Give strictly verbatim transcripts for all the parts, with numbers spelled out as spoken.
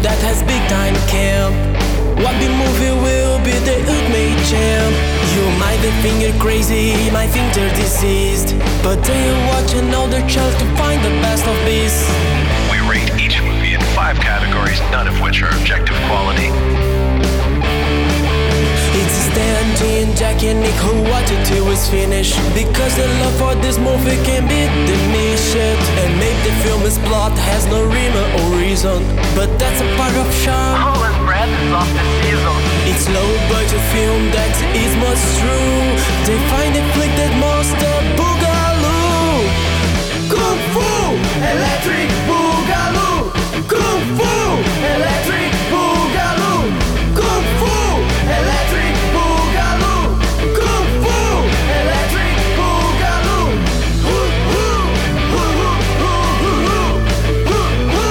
that has big time camp. What the movie will be the ultimate champ. You might think you're crazy, might think they're diseased, but they're watching all their chance to find the best of beasts. We rate each movie in five categories, none of which are objective quality. It's Stan, T, and Jack and Nick who watch it till it's finished, because the love for this movie can be diminished. And maybe the film's plot has no rhyme or reason, but that's a part of charm. Colin's breath is off the season. It's low budget film that is much true. They find a flick that monster boogaloo. Kung Fu Electric Boogaloo. Kung Fu Electric Boogaloo. Kung Fu Electric Boogaloo. Kung Fu Electric Boogaloo. Hoo hoo hoo hoo hoo hoo hoo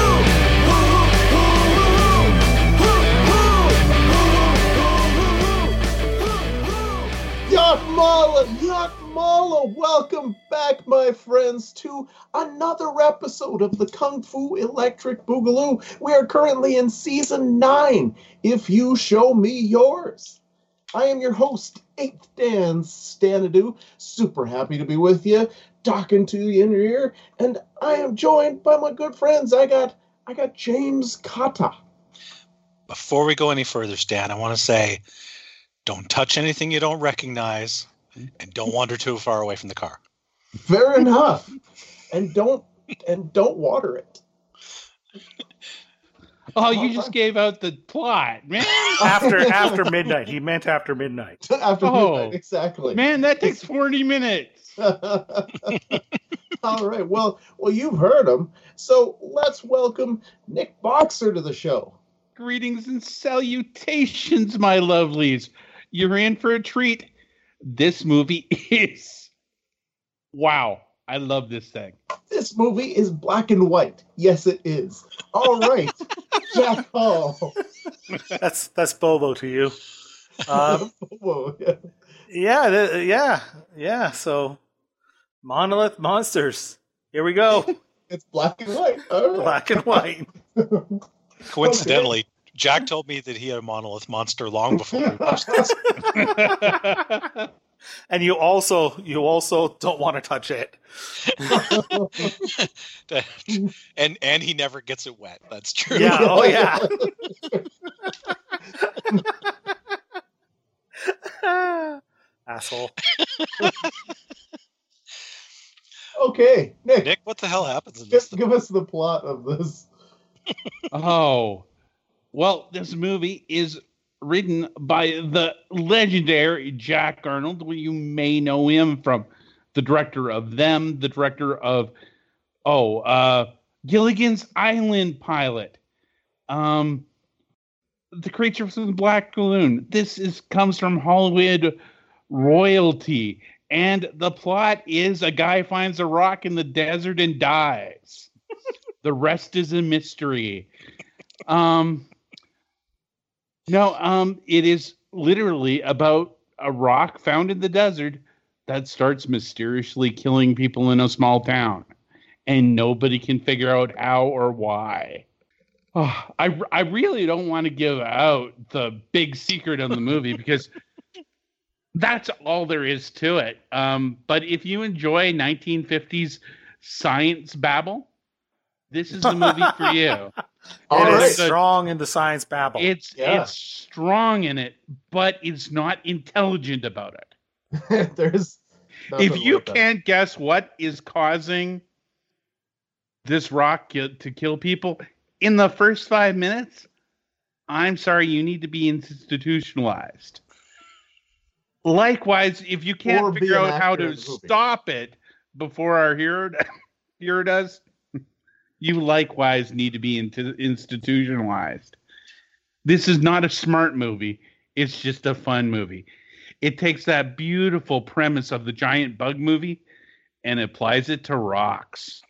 Yakmala, Yakmala, welcome back, my friends, to another episode of the Kung Fu Electric Boogaloo. We are currently in season nine, If You Show Me Yours. I am your host, eighth Dan Stanadu, super happy to be with you, talking to you in your ear, and I am joined by my good friends. I got, I got James Kata. Before we go any further, Stan, I want to say, don't touch anything you don't recognize, and don't wander too far away from the car. Fair enough. And don't and don't water it. Oh, you just gave out the plot, man. After after midnight. He meant after midnight. After Oh. midnight, exactly. Man, that takes forty minutes. All right. Well, well, you've heard him. So let's welcome Nick Boxer to the show. Greetings and salutations, my lovelies. You're in for a treat. This movie is... Wow. I love this thing. This movie is black and white. Yes, it is. All right. Jack Hall. That's that's Bobo to you. Um, Whoa. Yeah. yeah, th- yeah, yeah. So, Monolith Monsters. Here we go. It's black and white. All right. Black and white. Coincidentally, okay. Jack told me that he had a monolith monster long before we watched this. And you also you also don't want to touch it. and and he never gets it wet. That's true. Yeah. Oh yeah. Asshole. Okay, Nick. Nick, what the hell happens in Give, this? give us the plot of this. Oh. Well, this movie is written by the legendary Jack Arnold. Well, you may know him from the director of Them, the director of, oh, uh, Gilligan's Island pilot, um, The Creature from the Black Lagoon. This is comes from Hollywood royalty, and the plot is a guy finds a rock in the desert and dies. The rest is a mystery. Um... No, um, it is literally about a rock found in the desert that starts mysteriously killing people in a small town, and nobody can figure out how or why. Oh, I, I really don't want to give out the big secret of the movie because that's all there is to it. Um, but if you enjoy nineteen fifties science babble, this is the movie for you. It All is right. strong in the science babble. It's Yeah. it's strong in it, but it's not intelligent about it. There's If nothing you like that. can't guess what is causing this rock ki- to kill people in the first five minutes, I'm sorry, you need to be institutionalized. Likewise, if you Or can't be figure an out how actor to in the movie. stop it before our hero, hero does, you likewise need to be into institutionalized. This is not a smart movie. It's just a fun movie. It takes that beautiful premise of the giant bug movie and applies it to rocks.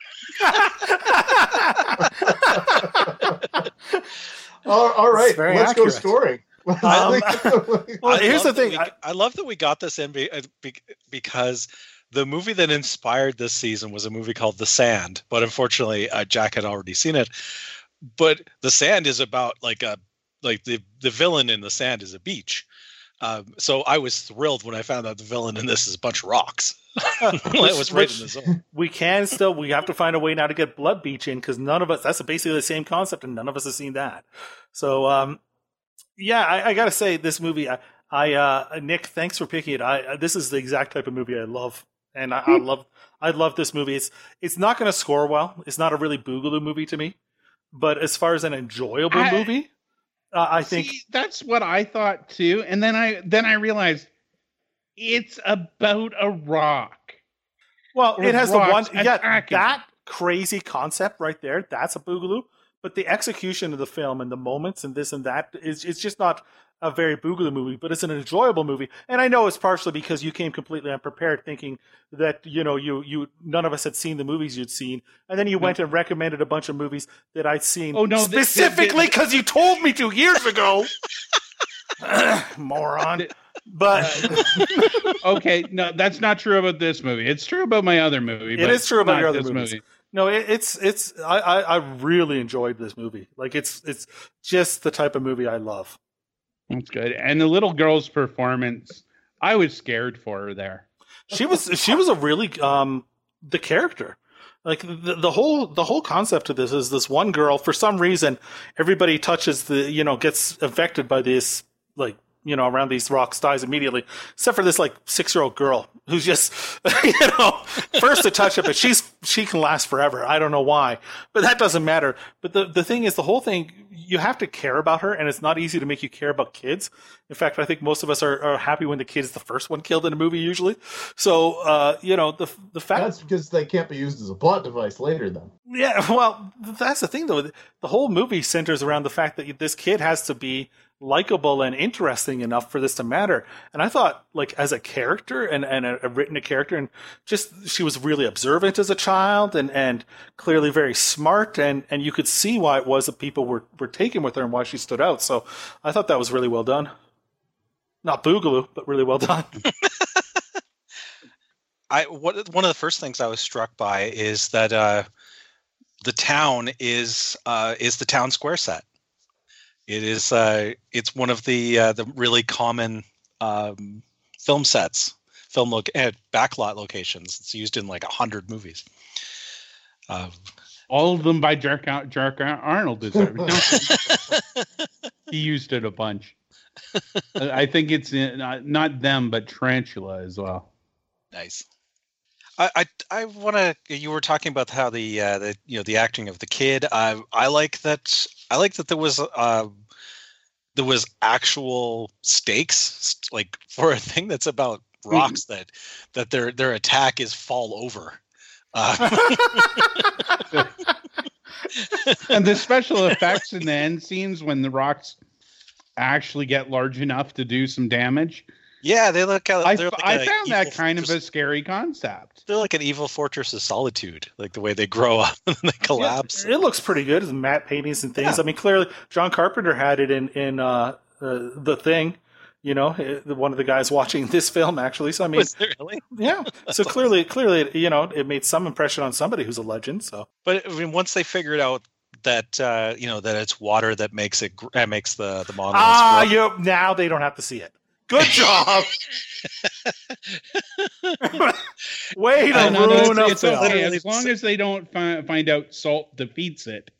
all, all right, It's very let's accurate. go storing. Um, well, I here's the love that thing. we- I- I love that we got this in be- uh, be- because the movie that inspired this season was a movie called The Sand, but unfortunately, uh, Jack had already seen it. but the sand is about like a like the the villain in the sand is a beach. Um, so I was thrilled when I found out the villain in this is a bunch of rocks. That was right in the zone. We can still, we have to find a way now to get Blood Beach in because none of us, that's basically the same concept and none of us have seen that. So, um, yeah, I, I got to say this movie, I, I uh, Nick, thanks for picking it. I, this is the exact type of movie I love. And I, I love, I love this movie. It's, it's not going to score well. It's not a really boogaloo movie to me, but as far as an enjoyable I, movie, uh, I think see, that's what I thought too. And then I, then I realized it's about a rock. Well, Or it has the one, yeah, attacking. that crazy concept right there. That's a boogaloo. But the execution of the film and the moments and this and that is it's just not a very boogaloo movie, but it's an enjoyable movie. And I know it's partially because you came completely unprepared, thinking that you know you you none of us had seen the movies you'd seen, and then you went and recommended a bunch of movies that I'd seen. Oh, no, th- th- specifically th- because you told me to years ago. Moron. But Okay, no, that's not true about this movie. It's true about my other movie. It but is true about not your other this movies. movie. No, it, it's it's I, I I really enjoyed this movie. Like it's it's just the type of movie I love. That's good. And the little girl's performance, I was scared for her there. She was she was a really um the character. Like the the whole the whole concept of this is this one girl, for some reason everybody touches the you know gets affected by this like you know around these rocks dies immediately, except for this like six year old girl who's just you know first to touch it, but she's she can last forever. I don't know why, but that doesn't matter. But the the thing is, the whole thing, you have to care about her, and it's not easy to make you care about kids. In fact, I think most of us are, are happy when the kid is the first one killed in a movie usually. So uh, you know the the fact That's because they can't be used as a plot device later. Then yeah, well, that's the thing though. The whole movie centers around the fact that this kid has to be likable and interesting enough for this to matter. And I thought, like, as a character and, and a, a written a character, and just she was really observant as a child and, and clearly very smart. And, and you could see why it was that people were, were taken with her and why she stood out. So I thought that was really well done. Not boogaloo, but really well done. I what one of the first things I was struck by is that uh, the town is uh, is the town square set. It is uh, it's one of the uh, the really common um, film sets, film loc uh, backlot locations. It's used in like a hundred movies. Uh, All of them by Jack, Jack Arnold. Is He used it a bunch. I think it's in, not, not them, but Tarantula as well. Nice. I I, I want to. You were talking about how the uh, the you know the acting of the kid. I I like that. I like that there was uh, there was actual stakes, like for a thing that's about rocks. Mm-hmm. That that their their attack is fall over. Uh, And the special effects in the end scenes when the rocks actually get large enough to do some damage. Yeah, they look. Uh, I, like I found that kind of a scary concept. They're like an evil fortress of solitude, like the way they grow up and they collapse. Yeah, it looks pretty good. It's matte paintings and things. Yeah. I mean, clearly, John Carpenter had it in in uh, uh, The Thing. You know, one of the guys watching this film, actually. So I mean, was it really? Yeah. So clearly, clearly, you know, it made some impression on somebody who's a legend. So, but I mean, once they figured out that uh, you know that it's water that makes it uh, makes the the monolith. Ah, you now they don't have to see it. Good job. Way to no, ruin no, a it's, it's film. okay as long as they don't fi- find out salt defeats it.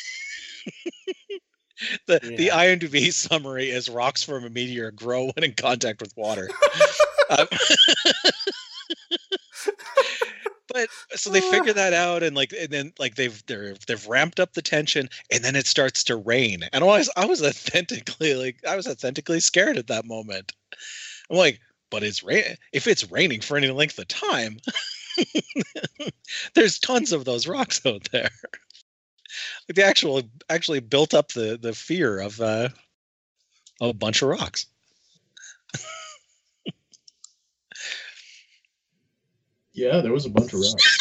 The Yeah. the IMDb summary is rocks from a meteor grow when in contact with water. um, but so they figure that out, and like, and then like they've they're they've ramped up the tension, and then it starts to rain, and I was I was authentically like I was authentically scared at that moment. I'm like, but it's rain. If it's raining for any length of time, there's tons of those rocks out there. Like they actual actually built up the, the fear of uh, a bunch of rocks. Yeah, there was a bunch of rocks.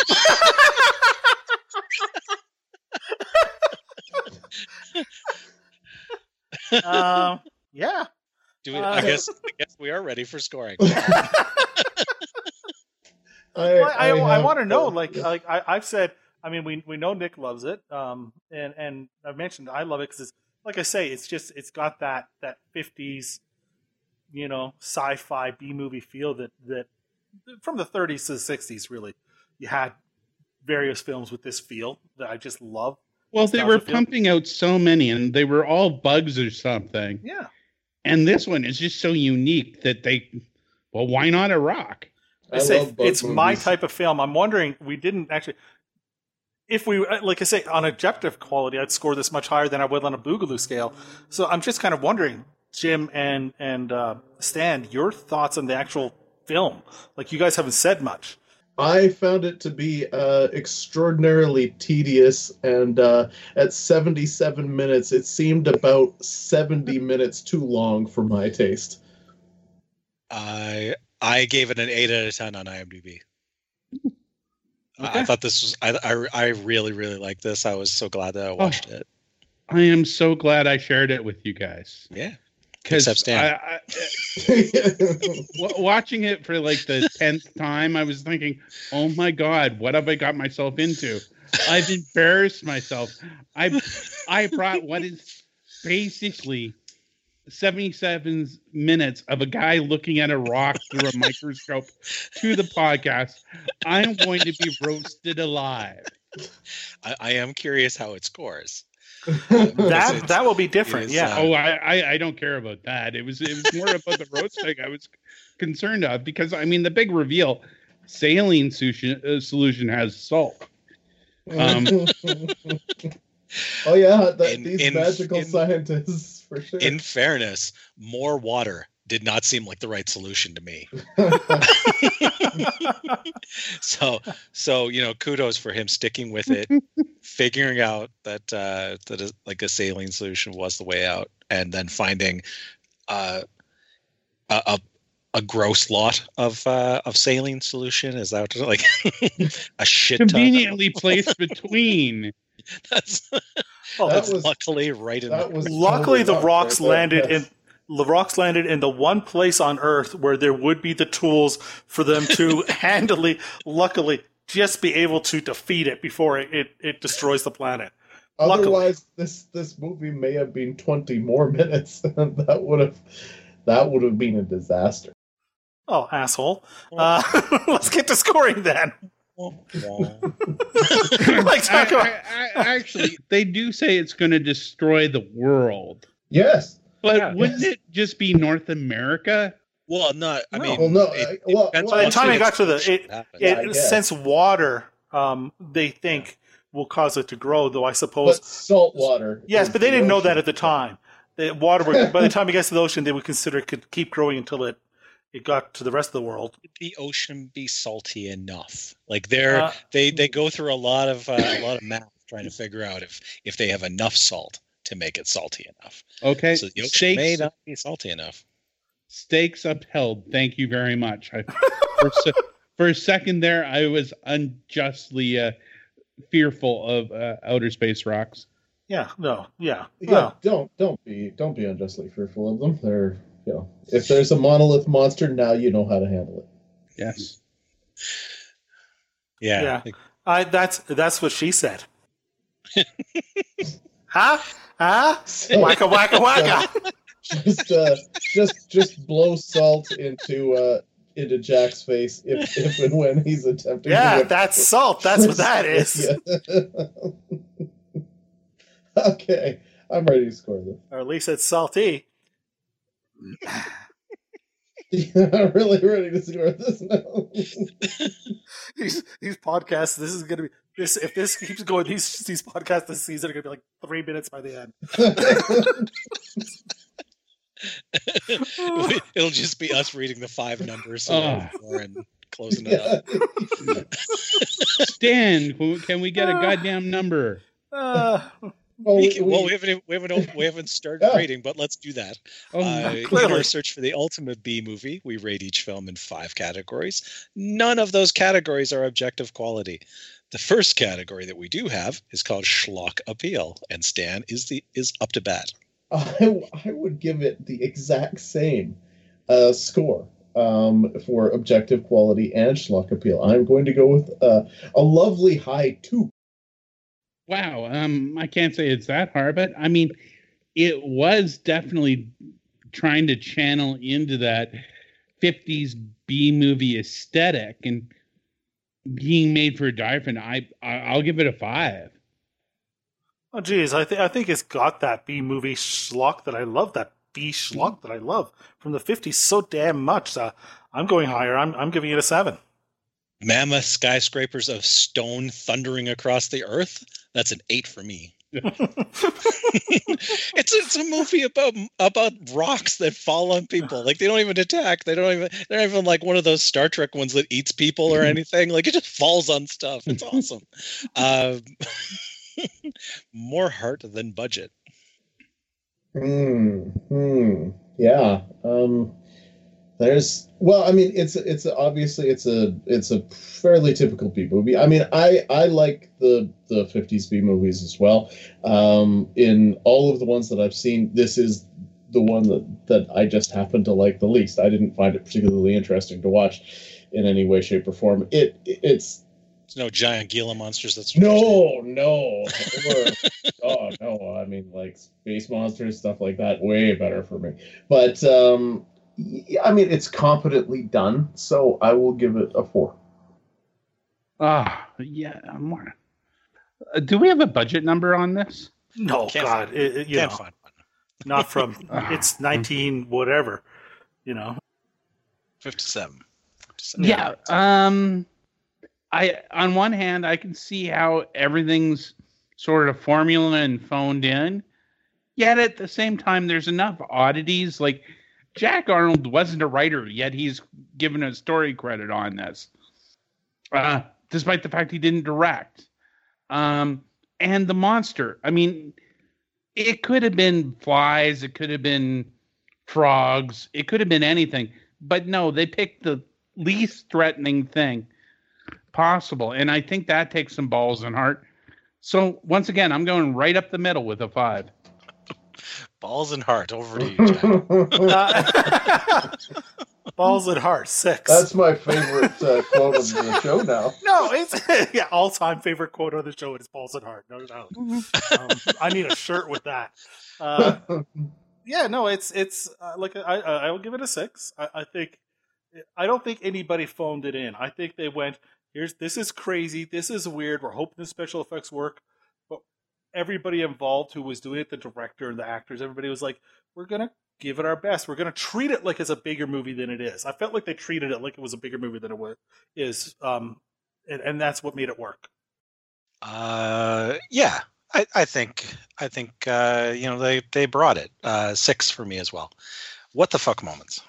um, yeah. Do we, Uh, I guess I guess we are ready for scoring. I, I, I, I have, want to know, uh, like, like I, I've said, I mean, we we know Nick loves it, um, and and I've mentioned I love it because it's like I say, it's just it's got that that fifties, you know, sci-fi B movie feel that that from the thirties to the sixties. Really, you had various films with this feel that I just love. Well, they were Nostalgia feel. pumping out so many, and they were all bugs or something. Yeah. And this one is just so unique that they, well, why not a rock? I I say love bug it's my movies. type of film. I'm wondering, we didn't actually, if we, like I say, on objective quality, I'd score this much higher than I would on a Boogaloo scale. So I'm just kind of wondering, Jim and and uh, Stan, your thoughts on the actual film. Like, you guys haven't said much. I found it to be uh, extraordinarily tedious, and uh, at seventy-seven minutes, it seemed about seventy minutes too long for my taste. I I gave it an eight out of ten on IMDb. I- Okay. I thought this was I, I I really really liked this. I was so glad that I watched it. I am so glad I shared it with you guys. Yeah. Because Except Stan. I, I, w- watching it for like the tenth time, I was thinking, oh my God, what have I got myself into? I've embarrassed myself. I I brought what is basically seventy-seven minutes of a guy looking at a rock through a microscope to the podcast. I'm going to be roasted alive. I, I am curious how it scores. That it's- that will be different. is, Yeah. uh, Oh, I, I I don't care about that. It was it was more about the roasting I was concerned of, because I mean the big reveal, saline solution uh, solution has salt. Um, Oh yeah, the, In- these in- magical in- scientists for sure. In fairness, more water did not seem like the right solution to me. So so you know, kudos for him sticking with it, figuring out that uh, that a, like a saline solution was the way out, and then finding uh, a, a a gross lot of uh, of saline solution. Is that what, like a shit ton? conveniently placed between. That's, Oh, That that's was- luckily right in that the, was Luckily, the totally rocks not- landed that's- in the rocks landed in the one place on Earth where there would be the tools for them to handily, luckily, just be able to defeat it before it, it, it destroys the planet. Luckily. Otherwise, this this movie may have been twenty more minutes, and that would have that would have been a disaster. Oh, asshole! Uh, let's get to scoring then. Like, I, talk about, I, I, actually, they do say it's going to destroy the world, Yes. but Yeah. wouldn't it just be North America? well, not. I No. mean, Well, no, it- I- it well, depends well, by the what time it the got to the explosion it, happened. Yeah, I it guess. since water, um, they think will cause it to grow. Though I suppose But salt water. yes, is but they the didn't know ocean. that at the time. The water, would, by the time it gets to the ocean, they would consider it could keep growing until it it got to the rest of the world. Would the ocean be salty enough? Like they're Uh, they they go through a lot of uh, a lot of math trying to figure out if if they have enough salt to make it salty enough. Okay, So the ocean may stakes, not be salty enough. stakes upheld. Thank you very much. I, for, a se- for a second there, I was unjustly uh, fearful of uh, outer space rocks. Yeah, no, yeah, Yeah, well, don't don't be don't be unjustly fearful of them. They're you know, if there's a monolith monster, now you know how to handle it. Yes. Yeah. Yeah. Like, I that's that's what she said. Huh? Huh? So- Wacka wacka wacka. just uh, just just blow salt into uh, into Jack's face if, if and when he's attempting. Yeah, to whip- that's salt. That's what that is. Yeah. Okay, I'm ready to score this. Or at least it's salty. Yeah, I'm really ready to score this now. These these podcasts. This is gonna be this. If this keeps going, these these podcasts this season are gonna be like three minutes by the end. it'll just be us reading the five numbers Ah. and closing it up. Yeah. Stan, who- can we get a goddamn number? Uh, Well, We we, can- well, we haven't we haven't we haven't started Yeah. rating, but let's do that. Oh, Uh, in clearly. our search for the ultimate B movie, we rate each film in five categories. None of those categories are objective quality. The first category that we do have is called schlock appeal, and Stan is the is up to bat. I, I would give it the exact same uh, score um, for objective quality and schlock appeal. I'm going to go with uh, a lovely high two. Wow. Um, I can't say it's that hard, but I mean, it was definitely trying to channel into that fifties B movie aesthetic and being made for a diaphragm. I, I I'll give it a five. Oh, geez, I think I think it's got that B movie schlock that I love. That B schlock that I love from the fifties so damn much. Uh, I'm going higher. I'm I'm giving it a seven. Mammoth skyscrapers of stone thundering across the earth. That's an eight for me. it's it's a movie about about rocks that fall on people. Like they don't even attack. They don't even. They're not even like one of those Star Trek ones that eats people or anything. Like it just falls on stuff. It's awesome. Um, more heart than budget. Hmm. Hmm. Yeah. Um. There's well, I mean, it's it's obviously it's a it's a fairly typical B movie. I mean, I I like the the fifties B movies as well. Um, in all of the ones that I've seen, this is the one that that I just happen to like the least. I didn't find it particularly interesting to watch in any way, shape, or form. It it's There's no giant Gila monsters. That's no, no, or, oh no. I mean, like space monsters, stuff like that, way better for me. But um. I mean, it's competently done, so I will give it a four. Ah, uh, yeah, more. Uh, do we have a budget number on this? No, Can't God, find, it, it, you can't know, find one. not from. It's nineteen whatever, you know. fifty-seven. fifty-seven. Yeah. Um, I on one hand, I can see how everything's sort of formula and phoned in, yet at the same time, there's enough oddities like. Jack Arnold wasn't a writer, yet he's given a story credit on this, uh, despite the fact he didn't direct. Um, and the monster, I mean, it could have been flies, it could have been frogs, it could have been anything. But no, they picked the least threatening thing possible. And I think that takes some balls and heart. So once again, I'm going right up the middle with a five. Balls and heart. Over to you, Jack. Uh, balls and heart. Six. That's my favorite uh, quote of the show now. No, it's yeah, all time favorite quote on the show is balls and heart. No doubt. Um, I need a shirt with that. Uh, yeah, no, it's it's uh, like I I will give it a six. I, I think I don't think anybody phoned it in. I think they went, here's this is crazy, this is weird. We're hoping the special effects work, but everybody involved who was doing it, the director and the actors, everybody was like, we're gonna give it our best. We're gonna treat it like it's a bigger movie than it is. I felt like they treated it like it was a bigger movie than it was, is, um, and, and that's what made it work. Uh, yeah, I, I think I think uh, you know they they brought it. Uh, six for me as well. What the fuck moments?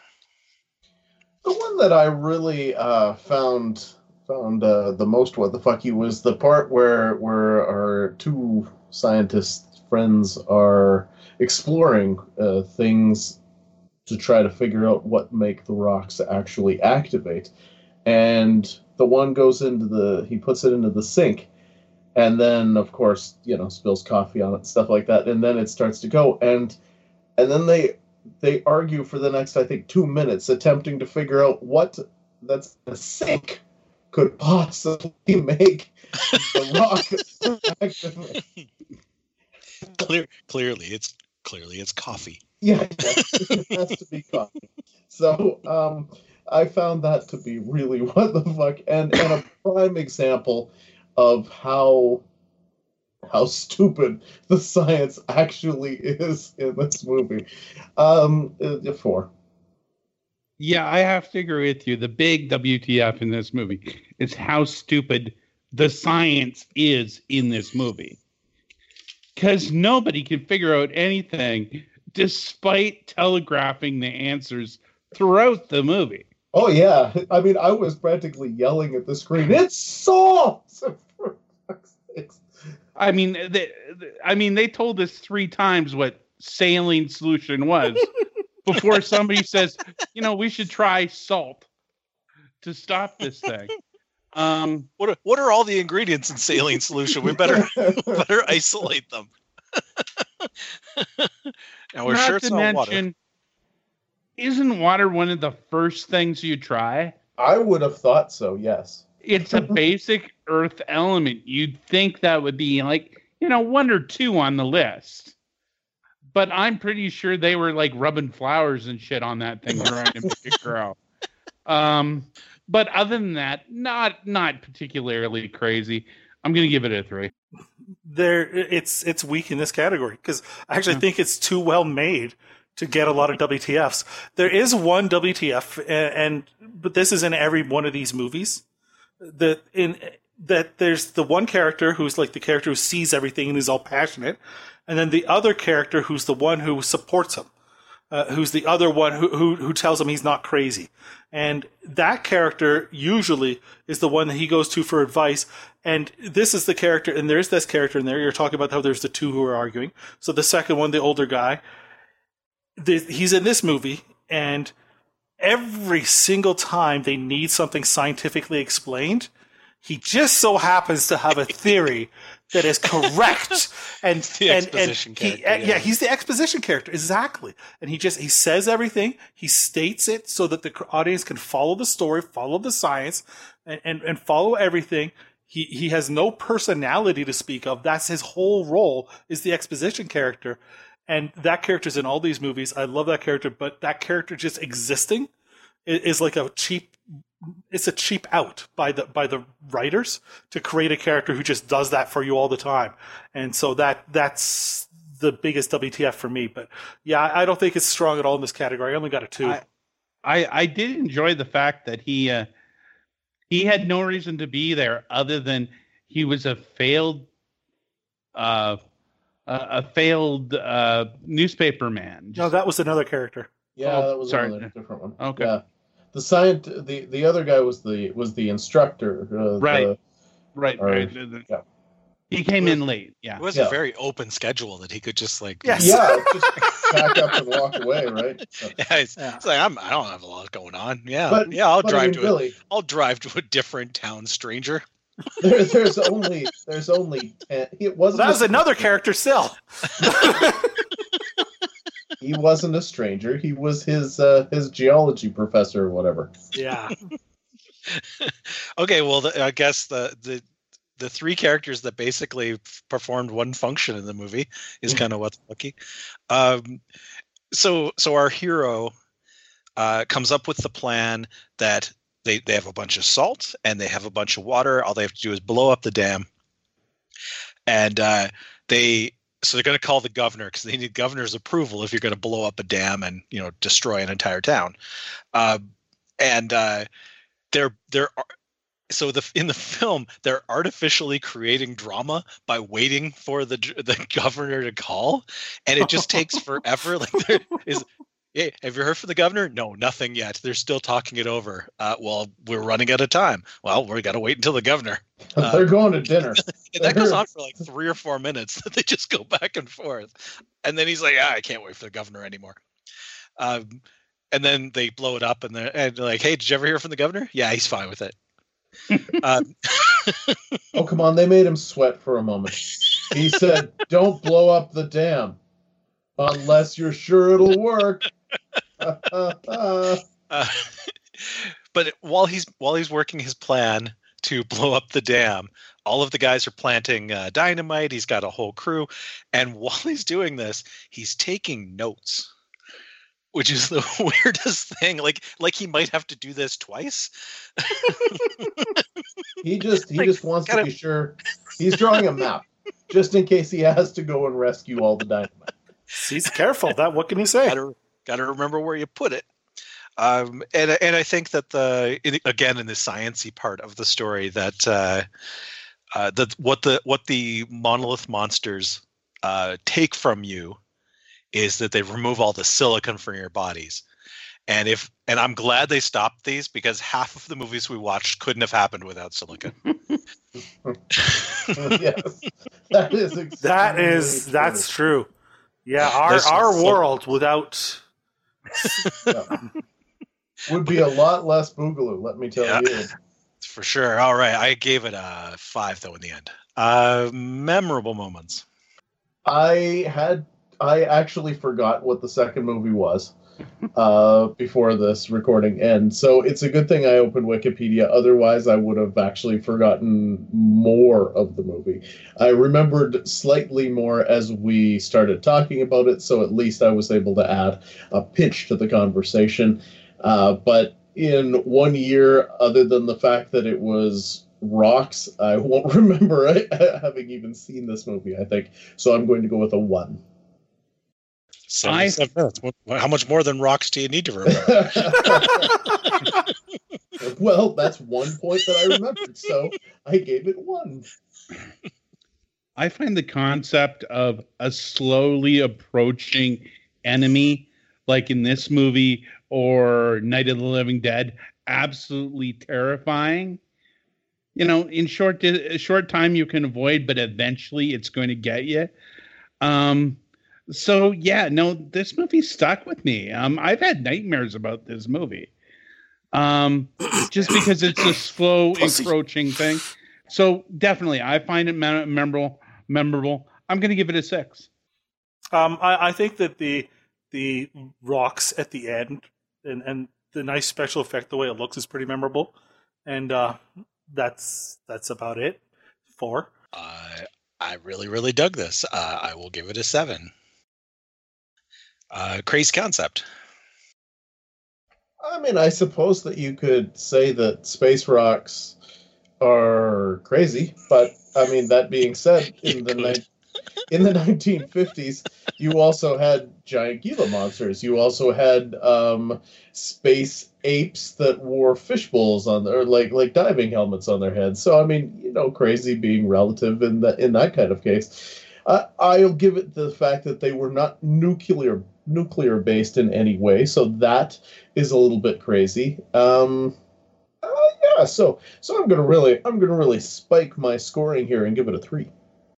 The one that I really uh, found found uh, the most what the fucky was the part where where our two scientist friends are exploring uh, things to try to figure out what make the rocks actually activate, and the one goes into the he puts it into the sink, and then of course you know spills coffee on it, stuff like that, and then it starts to go, and and then they they argue for the next I think two minutes attempting to figure out what that's the sink could possibly make the rock activate. Clear, clearly, it's clearly it's coffee. Yeah, it has to be coffee. So um, I found that to be really what the fuck, and and a prime example of how how stupid the science actually is in this movie. Um, uh, four. Yeah, I have to agree with you. The big W T F in this movie is how stupid the science is in this movie. Because nobody can figure out anything despite telegraphing the answers throughout the movie. Oh, yeah. I mean, I was practically yelling at the screen, it's salt! For fuck's sakes. I mean, they, I mean, they told us three times what saline solution was before somebody says, you know, we should try salt to stop this thing. Um, what are, what are all the ingredients in saline solution? We better we better isolate them. And we're not sure it's to not mention, water. Isn't water one of the first things you try? I would have thought so, yes. It's a basic earth element. You'd think that would be like you know, one or two on the list. But I'm pretty sure they were like rubbing flowers and shit on that thing trying to make it grow. Um, but other than that, not not particularly crazy. I'm going to give it a three. There, it's it's weak in this category because I actually yeah. think it's too well made to get a lot of W T Fs. There is one W T F, and, and but this is in every one of these movies. That in that there's the one character who's like the character who sees everything and is all passionate, and then the other character who's the one who supports him, uh, who's the other one who, who who tells him he's not crazy. And that character usually is the one that he goes to for advice. And this is the character, and there's this character in there. You're talking about how there's the two who are arguing. So the second one, the older guy, the, he's in this movie, and every single time they need something scientifically explained, he just so happens to have a theory that is correct. And the and, exposition and he, character, yeah. yeah, he's the exposition character, exactly. And he just he says everything, he states it so that the audience can follow the story, follow the science, and and, and follow everything. He he has no personality to speak of. That's his whole role, is the exposition character. And that character's in all these movies. I love that character, but that character just existing is, is like a cheap it's a cheap out by the by the writers to create a character who just does that for you all the time. And so that that's the biggest W T F for me. But yeah, I don't think it's strong at all in this category. I only got a two. I I, I did enjoy the fact that he uh, he had no reason to be there other than he was a failed uh, a failed uh, newspaper man. No, that was another character. Yeah, Oh, that was sorry. another different one. Okay. Yeah. The scient the the other guy was the was the instructor. Uh, Right. the- Right, Or- right. The- the- yeah. He came in late. Yeah. It was Yeah. a very open schedule that he could just like. Yes. yeah, just pack up and walk away, right? So- Yeah, it's, Yeah. it's like I'm. I don't have a lot going on. Yeah, But yeah. I'll but I drive mean, to. Billy, A, I'll drive to a different town, stranger. there, there's only there's only ten, it wasn't. That was a- another character still. He wasn't a stranger. He was his uh, his geology professor or whatever. Yeah. Okay, well, the, I guess the the the three characters that basically f- performed one function in the movie is kind of what's lucky. Um, so so our hero uh, comes up with the plan that they they have a bunch of salt and they have a bunch of water. All they have to do is blow up the dam, and uh, they. So they're going to call the governor because they need governor's approval if you're going to blow up a dam and, you know, destroy an entire town. Uh, and uh, they're they're so the in the film they're artificially creating drama by waiting for the the governor to call, and it just takes forever. Like there is. Hey, have you heard from the governor? No, nothing yet. They're still talking it over. Uh, well, we're running out of time. Well, we got to wait until the governor. Uh, They're going to dinner. And that goes on for like three or four minutes. They just go back and forth. And then he's like, ah, I can't wait for the governor anymore. Um, and then they blow it up and they're, and they're like, hey, did you ever hear from the governor? Yeah, he's fine with it. um, Oh, come on. They made him sweat for a moment. He said, don't blow up the dam unless you're sure it'll work. uh, but while he's while he's working his plan to blow up the dam, all of the guys are planting uh, dynamite. He's got a whole crew, and while he's doing this, he's taking notes, which is the weirdest thing. Like, like he might have to do this twice. He just he Like, just wants gotta- to be sure. He's drawing a map just in case he has to go and rescue all the dynamite. He's careful. That what can you say? Gotta, gotta remember where you put it. Um, and and I think that the in, again in the sciencey part of the story that uh, uh, that what the what the monolith monsters uh, take from you is that they remove all the silicon from your bodies. And if and I'm glad they stopped these because half of the movies we watched couldn't have happened without silicon. Yes, that is That extremely is true. that's true. Yeah, our There's our so- world without Yeah. Would be a lot less boogaloo, let me tell Yeah. you. For sure. All right. I gave it a five though in the end. Uh, memorable moments. I had I actually forgot what the second movie was uh, before this recording, and so it's a good thing I opened Wikipedia. Otherwise, I would have actually forgotten more of the movie. I remembered slightly more as we started talking about it, so at least I was able to add a pitch to the conversation. Uh, but in one year, other than the fact that it was rocks, I won't remember having even seen this movie, I think. So I'm going to go with a one. seventy-seven minutes. What- How much more than rocks do you need to remember? Well, that's one point that I remembered, so I gave it one. I find the concept of a slowly approaching enemy, like in this movie or Night of the Living Dead, absolutely terrifying. You know, in short a short time you can avoid, but eventually it's going to get you. Um, so yeah, no, this movie stuck with me. Um, I've had nightmares about this movie. Um, just because it's a slow encroaching thing. So definitely, I find it mem- memorable. Memorable. I'm going to give it a six. Um, I, I think that the the rocks at the end and, and the nice special effect, the way it looks, is pretty memorable. And uh, that's that's about it. Four. Uh, I really, really dug this. Uh, I will give it a seven. Uh, crazy concept. I mean, I suppose that you could say that space rocks are crazy, but I mean, that being said, in the ni- in the nineteen fifties, you also had giant Gila monsters. You also had um, space apes that wore fish bowls on their, or like like diving helmets on their heads. So I mean, you know, crazy being relative in that in that kind of case. Uh, I'll give it the fact that they were not nuclear nuclear based in any way, so that is a little bit crazy. Um, uh, yeah, so so I'm gonna really I'm gonna really spike my scoring here and give it a three.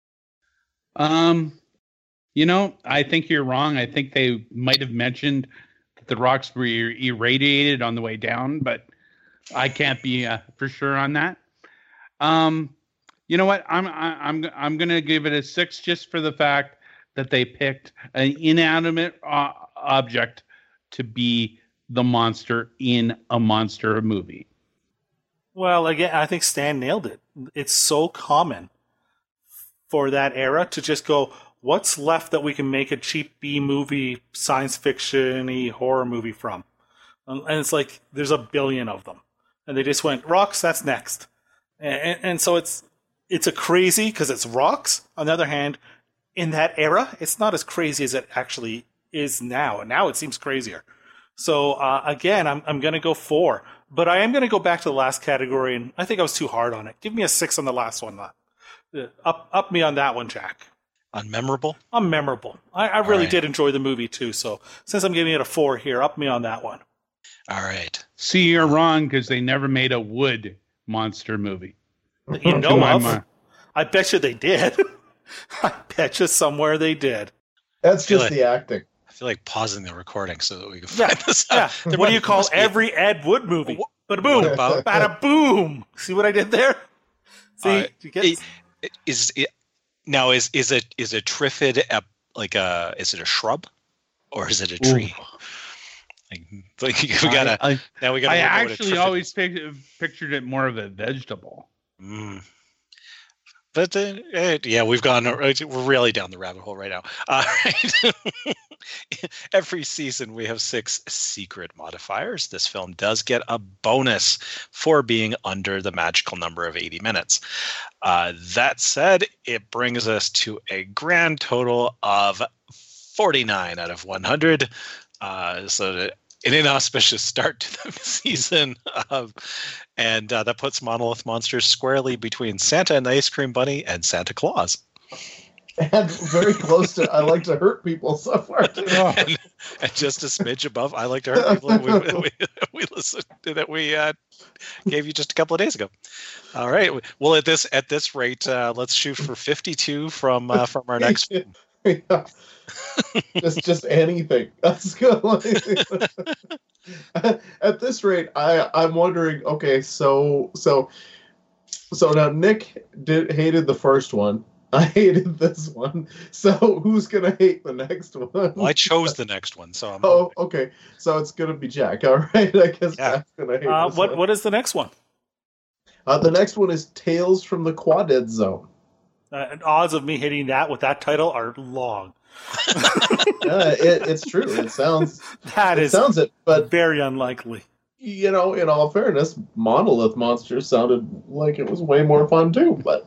Um, you know, I think you're wrong. I think they might have mentioned that the rocks were irradiated on the way down, but I can't be uh, for sure on that. Um, you know what? I'm I, I'm I'm gonna give it a six just for the fact that they picked an inanimate uh, object to be the monster in a monster movie. Well, again, I think Stan nailed it. It's so common for that era to just go, what's left that we can make a cheap B movie, science fiction-y horror movie from? And it's like, there's a billion of them. And they just went, rocks, that's next. And, and so it's it's a crazy, because it's rocks. On the other hand, in that era, it's not as crazy as it actually is now. And now it seems crazier. So uh, again, I'm I'm going to go four. But I am going to go back to the last category, and I think I was too hard on it. Give me a six on the last one. Uh, up up me on that one, Jack. Unmemorable? I'm memorable. I, I really right. did enjoy the movie, too. So since I'm giving it a four here, up me on that one. All right. See, you're wrong because they never made a wood monster movie. You know To my of. mi- I bet you they did. I bet you somewhere they did. That's feel just like- the acting. I feel like pausing the recording so that we can Yeah, find this yeah. out. There What do mu- you call must be- every Ed Wood movie? What- Bada boom, what about- bada boom. See what I did there? See, Uh, you get it- it- is it now is is it is a triffid a, like a is it a shrub or is it a tree? Like, like we gotta I, I, now we gotta. I work out what a actually triffid always is. pic- pictured it more of a vegetable. Mm. But uh, eh, yeah, we've gone. We're really down the rabbit hole right now. All right. Every season we have six secret modifiers. This film does get a bonus for being under the magical number of eighty minutes. Uh, that said, it brings us to a grand total of forty-nine out of one hundred. Uh, so that an inauspicious start to the season, um, and uh, that puts Monolith Monsters squarely between Santa and the Ice Cream Bunny and Santa Claus. And very close to I Like to Hurt People so far, too. and, and just a smidge above I Like to Hurt People that we, we, we listened to, that we uh, gave you just a couple of days ago. All right. Well, at this at this rate, uh, let's shoot for fifty-two from uh, from our next. Yeah. just just anything. That's good. At this rate, I I'm wondering. Okay, so so so now Nick did hated the first one. I hated this one. So who's gonna hate the next one? Well, I chose the next one, so I'm. Oh, okay. So it's gonna be Jack. All right. I guess Yeah. Jack's gonna hate Uh, this what one. what is the next one? Uh, the next one is Tales from the Quaded Zone. Uh, and odds of me hitting that with that title are long. Uh, it, it's true. It sounds. That it is sounds it, but very unlikely. you know, in all fairness, Monolith Monster sounded like it was way more fun too. But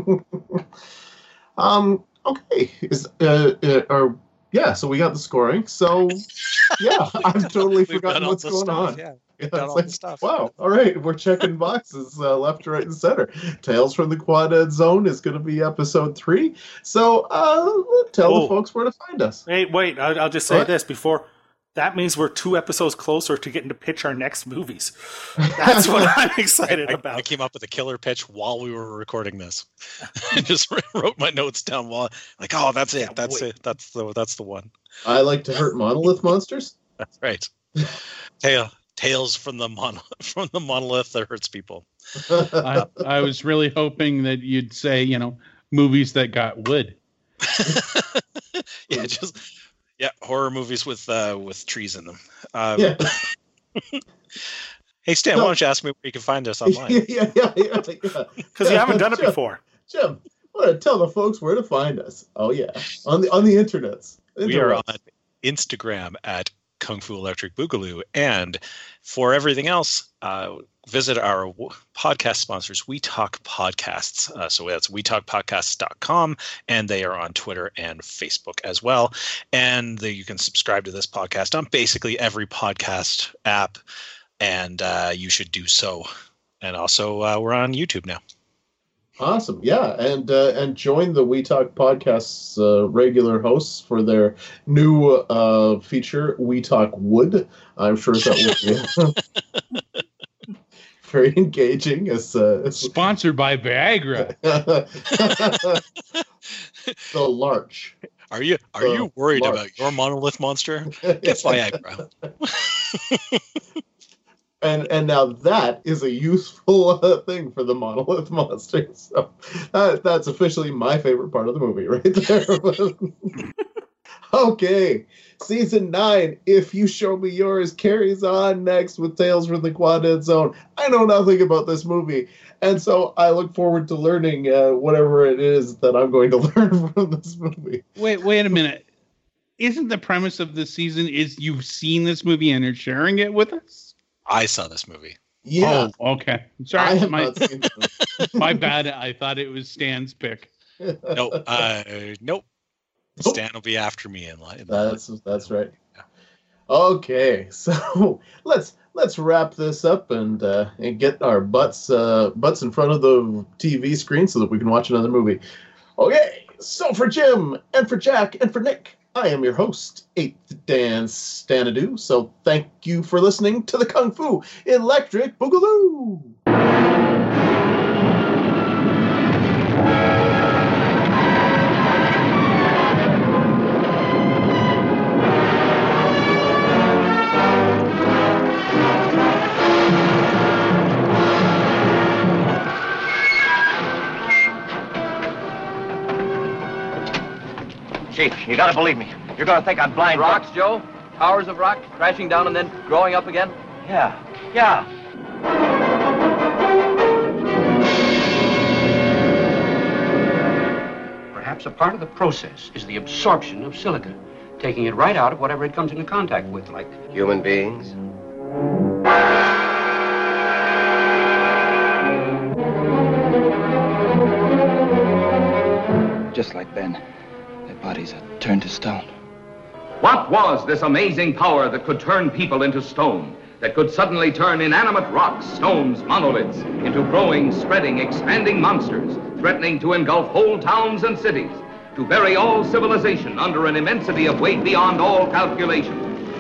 um, okay, is uh, uh or yeah, so we got the scoring. So yeah, I've totally We've forgotten done all what's the going stuff, on. Yeah. Yeah, done it's all like, the stuff. wow, all right, we're checking boxes uh, left, right, and center. Tales from the Quaded Zone is going to be episode three. So uh, tell Oh. the folks where to find us. Hey, wait, I'll, I'll just say What? this before. That means we're two episodes closer to getting to pitch our next movies. That's what I'm excited I, about. I came up with a killer pitch while we were recording this. I just wrote my notes down while, like, oh, that's it, that's wait. it, that's the that's the one. I like to hurt monolith monsters. That's right. Tail tales from the mon from the monolith that hurts people. I, I was really hoping that you'd say, you know, movies that got wood. Yeah, just yeah, horror movies with uh, with trees in them. Um, Yeah. Hey Stan, No. why don't you ask me where you can find us online? yeah, yeah, yeah, yeah. Because you haven't done it Jim, before. Jim, I want to tell the folks where to find us. Oh yeah, on the on the internets. We are Interwebs. on Instagram at Kung Fu Electric Boogaloo, and for everything else, uh, visit our w- podcast sponsors, We Talk Podcasts. Uh, so that's we talk podcasts dot com, and they are on Twitter and Facebook as well. And the, you can subscribe to this podcast on basically every podcast app, and uh, you should do so. And also, uh, we're on YouTube now. Awesome, yeah, and uh, and join the We Talk Podcasts uh, regular hosts for their new uh, feature, We Talk Wood. I'm sure that will be very engaging. As, uh, as Sponsored by Viagra. the Larch. Are you are Uh, you worried Large. about your monolith monster? Get Viagra. And and now that is a useful uh, thing for the monolith monster. So that, that's officially my favorite part of the movie right there. Okay, season nine, If You Show Me Yours, carries on next with Tales from the Quaded Zone. I know nothing about this movie, and so I look forward to learning uh, whatever it is that I'm going to learn from this movie. Wait, wait a minute. Isn't the premise of this season is you've seen this movie and you're sharing it with us? I saw this movie. Yeah, Oh, okay. I Sorry, have my, not seen this. my bad. I thought it was Stan's pick. No, uh, nope. Nope. Stan will be after me in line. That's that's right. Okay, so let's let's wrap this up and uh, and get our butts uh, butts in front of the T V screen so that we can watch another movie. Okay, so for Jim and for Jack and for Nick, I am your host, Eighth Dan Stanadu. So thank you for listening to the Kung Fu Electric Boogaloo. Chief, you gotta believe me. You're gonna think I'm blind. Rocks, Joe? Towers of rock crashing down and then growing up again? Yeah, yeah. Perhaps a part of the process is the absorption of silica, taking it right out of whatever it comes into contact with, like Human beings? Just like Ben, their bodies are turned to stone. What was this amazing power that could turn people into stone? That could suddenly turn inanimate rocks, stones, monoliths into growing, spreading, expanding monsters, threatening to engulf whole towns and cities, to bury all civilization under an immensity of weight beyond all calculation.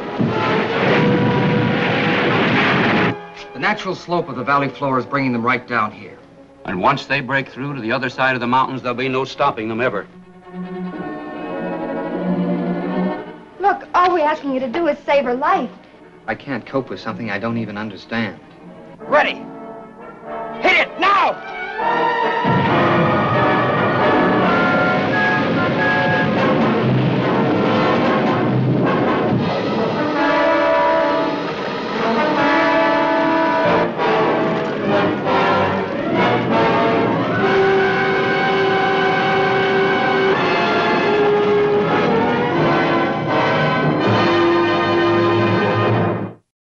the natural slope of the valley floor is bringing them right down here. And once they break through to the other side of the mountains, there'll be no stopping them ever. Look, all we're asking you to do is save her life. I can't cope with something I don't even understand. Ready! Hit it now!